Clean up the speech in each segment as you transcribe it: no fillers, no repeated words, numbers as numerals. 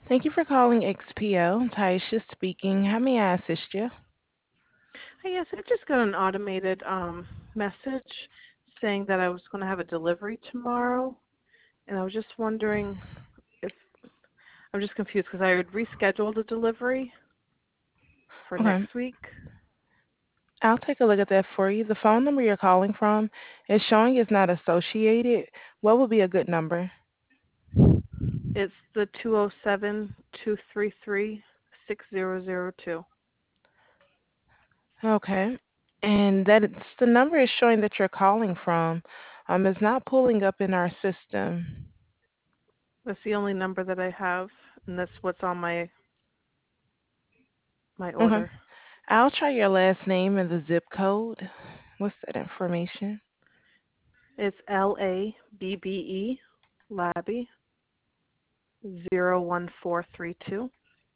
Thank you for calling XPO. Taisha speaking. How may I assist you? Hi, yes, I just got an automated message saying that I was going to have a delivery tomorrow, and I was just wondering if I'm just confused because I had rescheduled a delivery for Okay, next week. I'll take a look at that for you. The phone number you're calling from is showing it's not associated. What would be a good number? It's the 207-233-6002. Okay, and the number is showing that you're calling from. It's not pulling up in our system. That's the only number that I have, and that's what's on my Okay, order. I'll try your last name and the zip code. What's that information? It's LABBE, Labby 01432.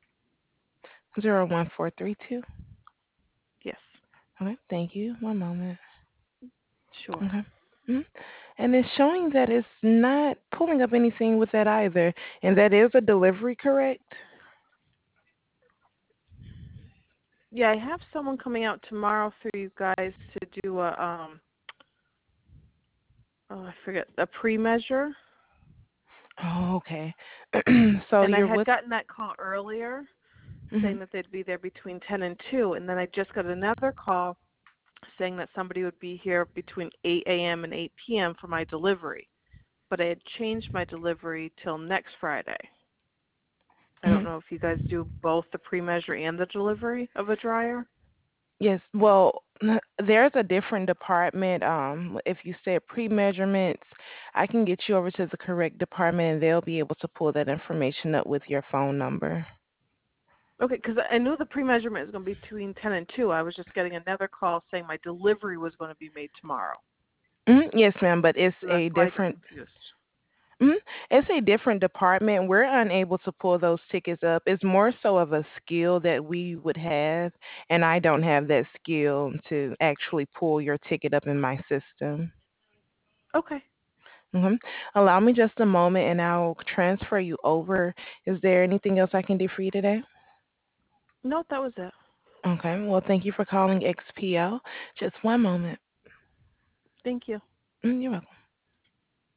01432. Yes, Okay, thank you. One moment. sure. Okay. Mhm. And it's showing that it's not pulling up anything with that either. And that is a delivery, correct? Yeah, I have someone coming out tomorrow for you guys to do a I forget, a pre-measure. Oh, okay. So And I you're had with. gotten that call earlier Mhm. saying that they'd be there between 10 and 2, and then I just got another call saying that somebody would be here between 8 a.m. and 8 p.m. for my delivery. But I had changed my delivery till next Friday. I don't Mhm. know if you guys do both the pre-measure and the delivery of a dryer. Yes. Well, there's a different department. If you said pre-measurements, I can get you over to the correct department, and they'll be able to pull that information up with your phone number. Okay, because I knew the pre-measurement was going to be between 10 and 2. I was just getting another call saying my delivery was going to be made tomorrow. Yes, ma'am. But it's So that's a why I get different. confused. Mhm. It's a different department. We're unable to pull those tickets up. It's more so of a skill that we would have, and I don't have that skill to actually pull your ticket up in my system. Okay. hmm Allow me just a moment, and I'll transfer you over. Is there anything else I can do for you today? No, that was it. Okay. Well, thank you for calling XPL. Just one moment. Thank you. You're welcome.